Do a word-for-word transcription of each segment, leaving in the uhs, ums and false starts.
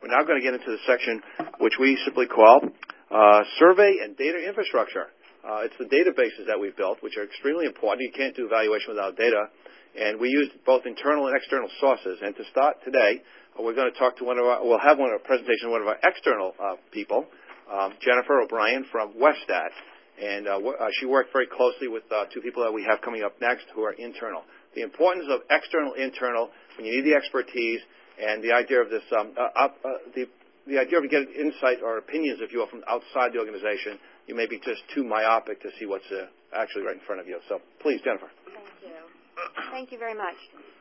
We're now going to get into the section which we simply call uh, survey and data infrastructure. Uh, it's the databases that we've built, which are extremely important. You can't do evaluation without data. And we use both internal and external sources. And to start today, uh, we're going to talk to one of our, we'll have one of our presentation of one of our external uh, people, um, Jennifer O'Brien from Westat. And uh, w- uh, she worked very closely with uh, two people that we have coming up next who are internal. The importance of external, internal, when you need the expertise, and the idea of this, um, uh, uh, the, the idea of getting insight or opinions, if you will, from outside the organization. You may be just too myopic to see what's uh, actually right in front of you. So please, Jennifer. Thank you. Thank you very much.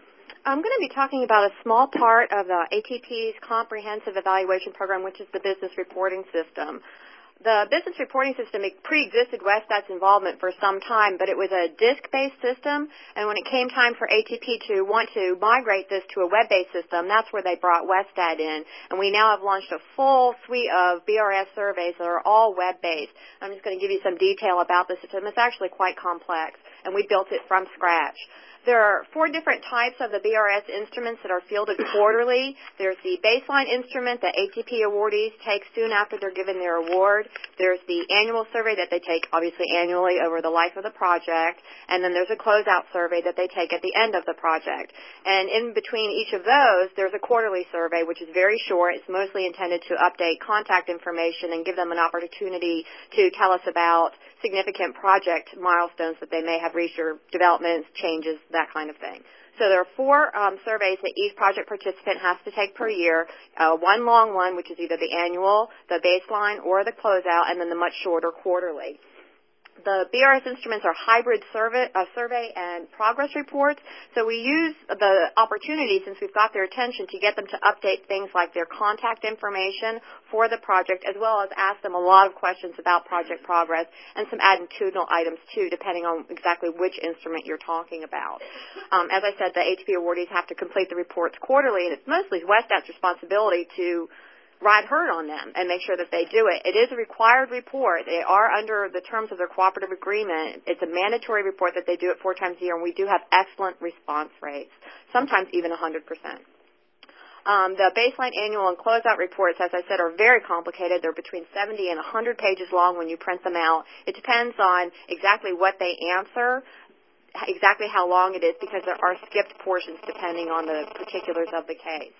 I'm going to be talking about a small part of the A T P's comprehensive evaluation program, which is the business reporting system. The business reporting system pre-existed Westat's involvement for some time, but it was a disk-based system, and when it came time for A T P to want to migrate this to a web-based system, that's where they brought Westat in, and we now have launched a full suite of B R S surveys that are all web-based. I'm just going to give you some detail about the system. It's actually quite complex, and we built it from scratch. There are four different types of the B R S instruments that are fielded quarterly. There's the baseline instrument that A T P awardees take soon after they're given their award. There's the annual survey that they take, obviously annually, over the life of the project. And then there's a closeout survey that they take at the end of the project. And in between each of those, there's a quarterly survey, which is very short. It's mostly intended to update contact information and give them an opportunity to tell us about significant project milestones that they may have reached, or developments, changes, that kind of thing. So there are four um, surveys that each project participant has to take per year, uh, one long one, which is either the annual, the baseline, or the closeout, and then the much shorter quarterly. The B R S instruments are hybrid survey, uh, survey and progress reports, so we use the opportunity, since we've got their attention, to get them to update things like their contact information for the project, as well as ask them a lot of questions about project progress and some attitudinal items, too, depending on exactly which instrument you're talking about. Um, as I said, the A T P awardees have to complete the reports quarterly, and it's mostly Westat's responsibility to ride herd on them and make sure that they do it. It is a required report. They are under the terms of their cooperative agreement. It's a mandatory report that they do it four times a year, and we do have excellent response rates, sometimes even one hundred percent. Um, the baseline, annual, and closeout reports, as I said, are very complicated. They're between seventy and one hundred pages long when you print them out. It depends on exactly what they answer, exactly how long it is, because there are skipped portions depending on the particulars of the case.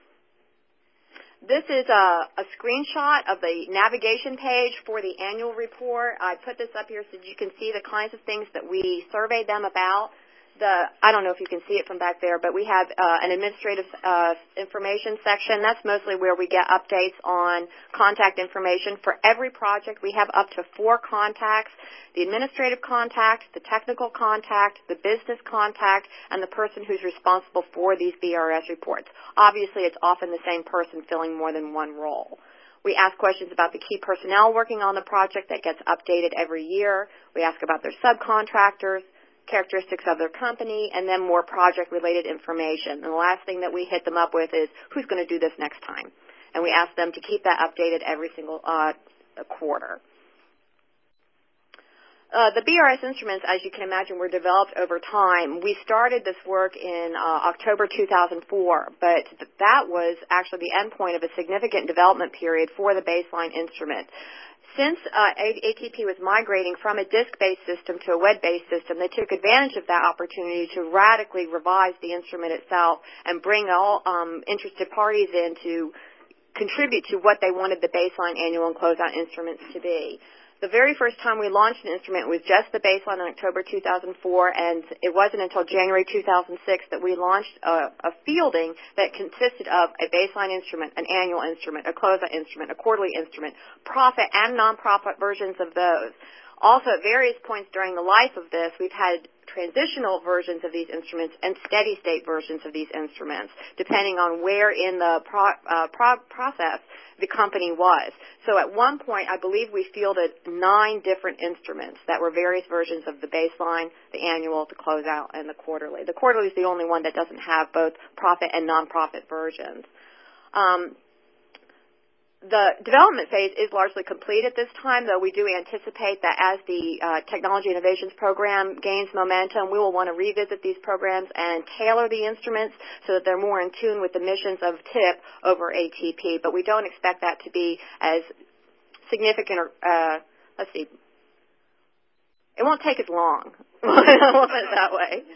This is a, a screenshot of the navigation page for the annual report. I put this up here so you can see the kinds of things that we surveyed them about. The, I don't know if you can see it from back there, but we have uh, an administrative uh, information section. That's mostly where we get updates on contact information. For every project, we have up to four contacts: the administrative contact, the technical contact, the business contact, and the person who's responsible for these B R S reports. Obviously, it's often the same person filling more than one role. We ask questions about the key personnel working on the project that gets updated every year. We ask about their subcontractors, characteristics of their company, and then more project-related information. And the last thing that we hit them up with is who's going to do this next time. And we ask them to keep that updated every single uh, quarter. Uh, the B R S instruments, as you can imagine, were developed over time. We started this work in uh, October two thousand four, but that was actually the end point of a significant development period for the baseline instrument. Since uh, A T P was migrating from a disk-based system to a web-based system, they took advantage of that opportunity to radically revise the instrument itself and bring all um, interested parties in to contribute to what they wanted the baseline, annual, and closeout instruments to be. The very first time we launched an instrument was just the baseline in October two thousand four, and it wasn't until January two thousand six that we launched a, a fielding that consisted of a baseline instrument, an annual instrument, a closeout instrument, a quarterly instrument, profit and non-profit versions of those. Also, at various points during the life of this, we've had transitional versions of these instruments and steady-state versions of these instruments, depending on where in the pro, uh, pro process the company was. So at one point, I believe we fielded nine different instruments that were various versions of the baseline, the annual, the closeout, and the quarterly. The quarterly is the only one that doesn't have both profit and non-profit versions. Um, The development phase is largely complete at this time, though we do anticipate that as the uh, Technology Innovations Program gains momentum, we will want to revisit these programs and tailor the instruments so that they're more in tune with the missions of T I P over A T P. But we don't expect that to be as significant, or, uh, let's see, it won't take as long. We'll put it that way.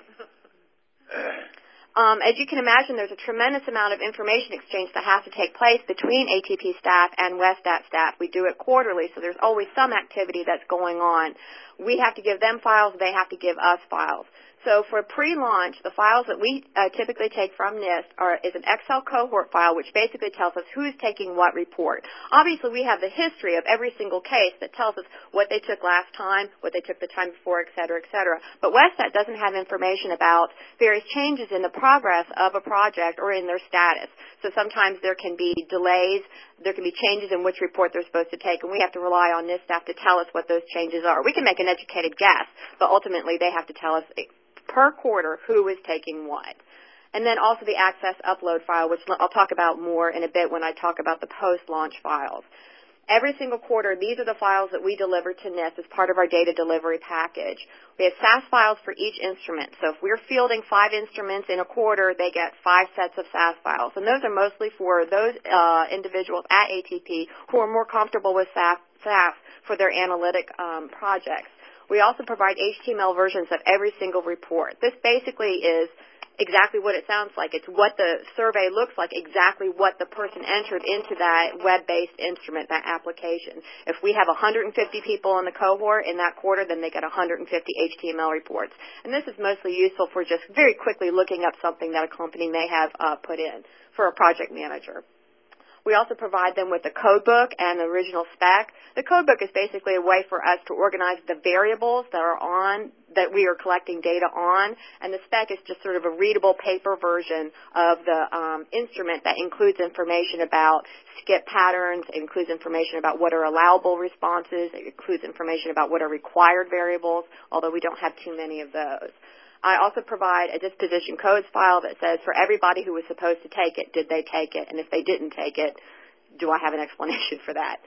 Um, as you can imagine, there's a tremendous amount of information exchange that has to take place between A T P staff and WESTAT staff. We do it quarterly, so there's always some activity that's going on. We have to give them files. They have to give us files. So for pre-launch, the files that we uh, typically take from NIST are, is an Excel cohort file, which basically tells us who's taking what report. Obviously, we have the history of every single case that tells us what they took last time, what they took the time before, et cetera, et cetera. But WESTAT doesn't have information about various changes in the progress of a project or in their status. So sometimes there can be delays. There can be changes in which report they're supposed to take, and we have to rely on NIST staff to tell us what those changes are. We can make an educated guess, but ultimately they have to tell us per quarter who is taking what. And then also the access upload file, which I'll talk about more in a bit when I talk about the post-launch files. Every single quarter, these are the files that we deliver to NIST as part of our data delivery package. We have S A S files for each instrument. So if we're fielding five instruments in a quarter, they get five sets of S A S files. And those are mostly for those uh, individuals at A T P who are more comfortable with S A S for their analytic um, projects. We also provide H T M L versions of every single report. This basically is exactly what it sounds like. It's what the survey looks like, exactly what the person entered into that web-based instrument, that application. If we have one hundred fifty people in the cohort in that quarter, then they get one hundred fifty H T M L reports. And this is mostly useful for just very quickly looking up something that a company may have uh, put in for a project manager. We also provide them with the code book and the original spec. The code book is basically a way for us to organize the variables that are on, that we are collecting data on, and the spec is just sort of a readable paper version of the um, instrument that includes information about skip patterns, it includes information about what are allowable responses, it includes information about what are required variables, although we don't have too many of those. I also provide a disposition codes file that says for everybody who was supposed to take it, did they take it? And if they didn't take it, do I have an explanation for that?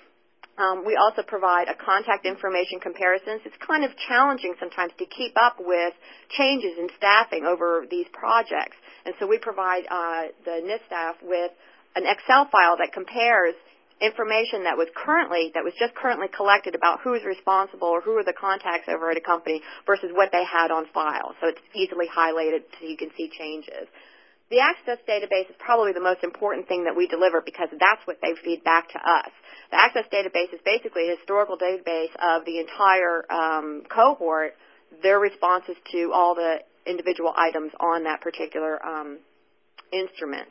Um, we also provide a contact information comparisons. It's kind of challenging sometimes to keep up with changes in staffing over these projects. And so we provide uh, the NIST staff with an Excel file that compares information that was currently, that was just currently collected about who's responsible or who are the contacts over at a company versus what they had on file. So it's easily highlighted so you can see changes. The Access database is probably the most important thing that we deliver because that's what they feed back to us. The Access database is basically a historical database of the entire um, cohort, their responses to all the individual items on that particular um, instrument.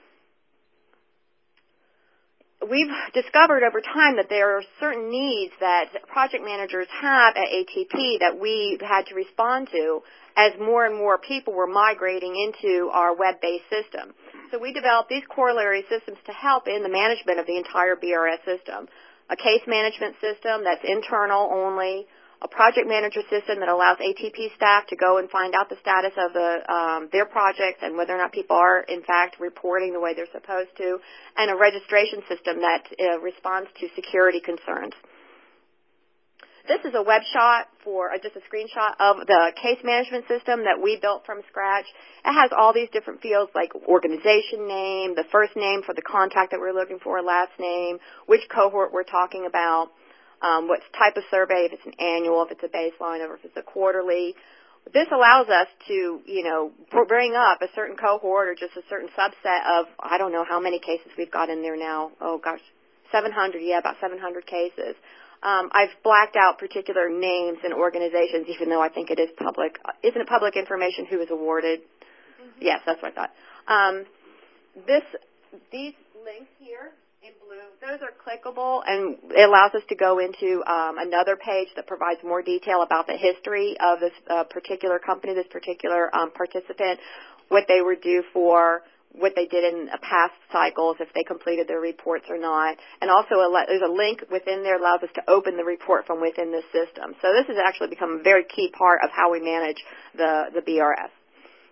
We've discovered over time that there are certain needs that project managers have at A T P that we had to respond to as more and more people were migrating into our web-based system. So we developed these corollary systems to help in the management of the entire B R S system. A case management system that's internal only, a project manager system that allows A T P staff to go and find out the status of the, um, their projects and whether or not people are, in fact, reporting the way they're supposed to, and a registration system that uh, responds to security concerns. This is a web shot for uh, just a screenshot of the case management system that we built from scratch. It has all these different fields like organization name, the first name for the contact that we're looking for, last name, which cohort we're talking about, Um, what type of survey, if it's an annual, if it's a baseline, or if it's a quarterly. This allows us to, you know, bring up a certain cohort or just a certain subset of, I don't know how many cases we've got in there now. Oh, gosh, seven hundred, yeah, about seven hundred cases. Um, I've blacked out particular names and organizations, even though I think it is public. Isn't it public information who was awarded? Mm-hmm. Yes, that's what I thought. Um, this, these links here, in blue, those are clickable, and it allows us to go into um, another page that provides more detail about the history of this uh, particular company, this particular um, participant, what they were due for, what they did in past cycles, if they completed their reports or not. And also a, there's a link within there that allows us to open the report from within the system. So this has actually become a very key part of how we manage the, the B R S.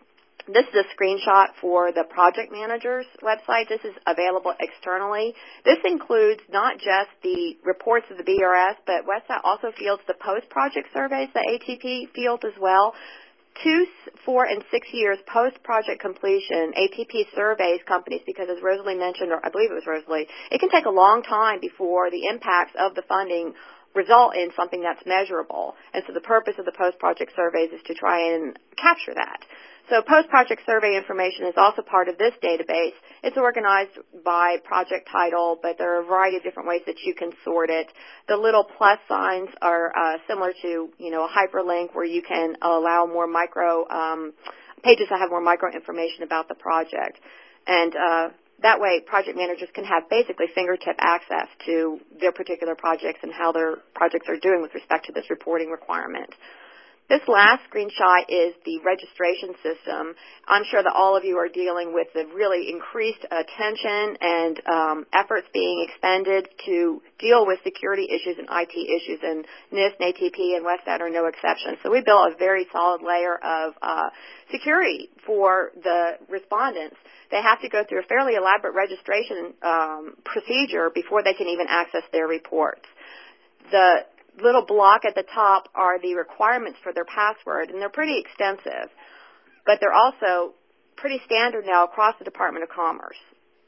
This is a screenshot for the project manager's website. This is available externally. This includes not just the reports of the B R S, but WESTAT also fields the post-project surveys that A T P fields as well. Two, four, and six years post-project completion, A T P surveys companies because, as Rosalie mentioned, or I believe it was Rosalie, it can take a long time before the impacts of the funding result in something that's measurable. And so the purpose of the post-project surveys is to try and capture that. So post-project survey information is also part of this database. It's organized by project title, but there are a variety of different ways that you can sort it. The little plus signs are uh, similar to, you know, a hyperlink where you can allow more micro um, pages that have more micro information about the project. And uh, that way project managers can have basically fingertip access to their particular projects and how their projects are doing with respect to this reporting requirement. This last screenshot is the registration system. I'm sure that all of you are dealing with the really increased attention and um, efforts being expended to deal with security issues and I T issues, and NIST and A T P and WESTAT are no exception. So we built a very solid layer of uh, security for the respondents. They have to go through a fairly elaborate registration um, procedure before they can even access their reports. The little block at the top are the requirements for their password, and they're pretty extensive, but they're also pretty standard now across the Department of Commerce.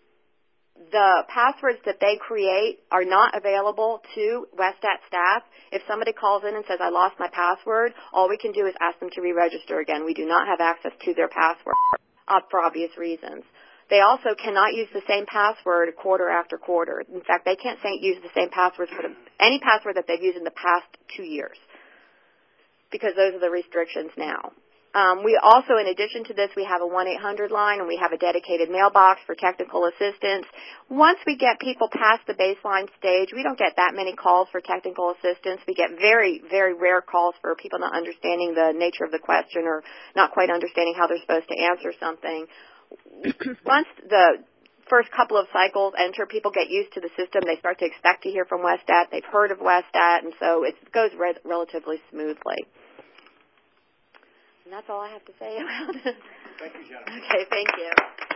The passwords that they create are not available to WESTAT staff. If somebody calls in and says, I lost my password, all we can do is ask them to re-register again. We do not have access to their password uh, for obvious reasons. They also cannot use the same password quarter after quarter. In fact, they can't say, use the same password for the, any password that they've used in the past two years because those are the restrictions now. Um, we also, in addition to this, we have a one eight hundred line and we have a dedicated mailbox for technical assistance. Once we get people past the baseline stage, we don't get that many calls for technical assistance. We get very, very rare calls for people not understanding the nature of the question or not quite understanding how they're supposed to answer something. Once the first couple of cycles enter, people get used to the system. They start to expect to hear from WESTAT. They've heard of WESTAT, and so it goes re- relatively smoothly. And that's all I have to say about it. Thank you, Jennifer. Okay, thank you.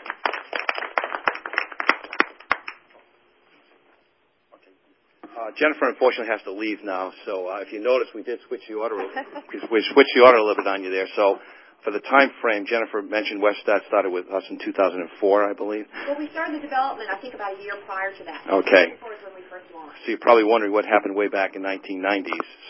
Uh, Jennifer, unfortunately, has to leave now, so uh, if you notice, we did switch the order. we switched the order a little bit on you there, so. For the time frame, Jennifer mentioned WESTAT started with us in two thousand four, I believe. Well, we started the development, I think, about a year prior to that. Okay. two thousand four is when we first launched. So you're probably wondering what happened way back in nineteen nineties.